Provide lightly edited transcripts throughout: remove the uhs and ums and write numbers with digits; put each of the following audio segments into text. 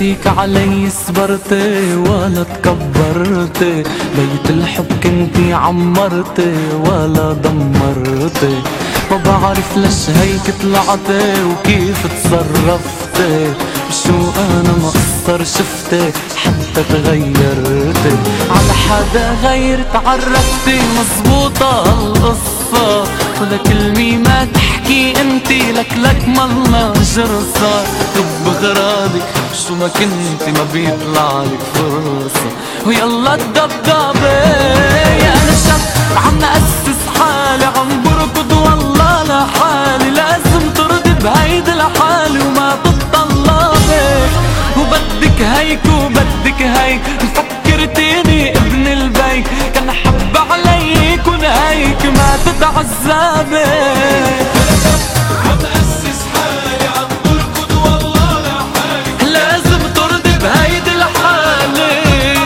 نسيك علي صبرتي ولا تكبرتي، بيت الحب كنتي عمرتي ولا دمرتي. ما بعرف ليش هيك طلعتي وكيف تصرفتي، بشو انا مقصر شفتي حتى تغيرتي. على حدا غير تعرفتي مزبوطة هالقصة، ولا كلمة ما تحكي انتي لك مالنا جرصة. طب غراضي شو ما كنتي ما بيطلعلك فرصة، ويلا الدبدبة. انا شاب عم أسس حالي عم بركض والله لحالي، لازم ترضي بهيدي الحالة وما تتطلبي. وبدك هيك وبدك هيك، فكرتيني ابن البيت كان حب علي يكون هيك ما تتعذبي. عم أسس حالي عم بركض والله لحالي، لازم ترضي بهيدي الحالة.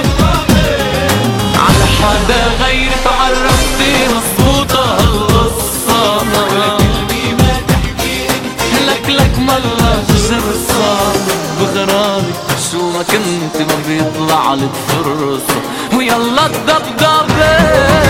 على حدا غير تعرفتي مظبوطة هالقصة، ولا كلمة ما تحكي انت لك ملا جرصة. بغرامك شو ما كنت ما بيطلعلك فرصة، ويلا الدبدبة.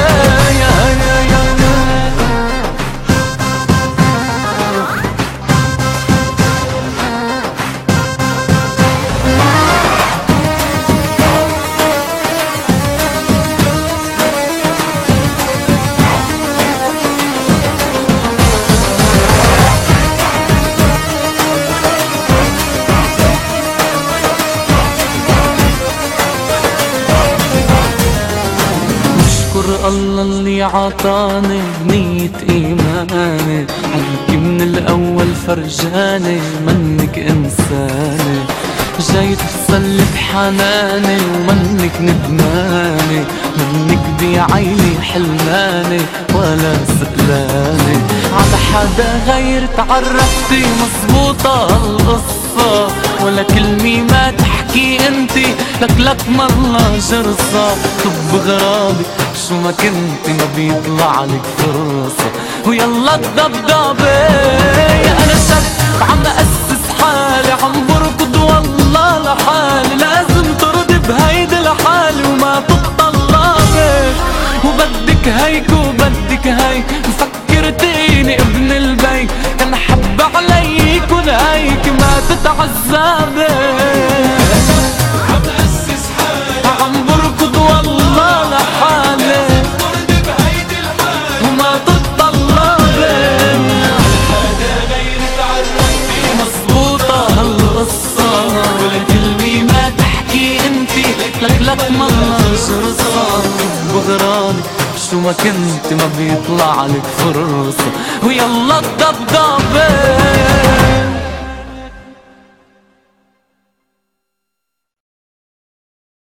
الله اللي عطاني بنية إيماني، عليك من الأول فرجاني منك إنساني. جاي تفصل بحناني ومنك ندماني، منك بعيني حلماني ولا سقلاني. على حدا غير تعرفتي مظبوطة هالقصة، ولا كلمة ما تحكي انتي لك مالله جرصة. طب غرابي شو ما كنتي ما بيطلعلك فرصة، ويلا الدبدبة. انا شاب عم أسس حالي عم بركض والله لحالي، لازم ترضي بهيدي الحالة وما تتطلبي. وبدك هيك وبدك هيك، فكرتيني ابن البيت كان حب علي يكون هيك ما تتعذبي. عم أسس حالي عم بركض والله لحالي ترضي بهيدي الحالة وما تتطلبي. حدا غير تعرفتي مظبوطة هالقصة، ولا كلمة ما تحكي انتي لك مالله جرصة. بغرامك شو ما كنت ما بيطلعلك فرصة، ويلا الدبدبة.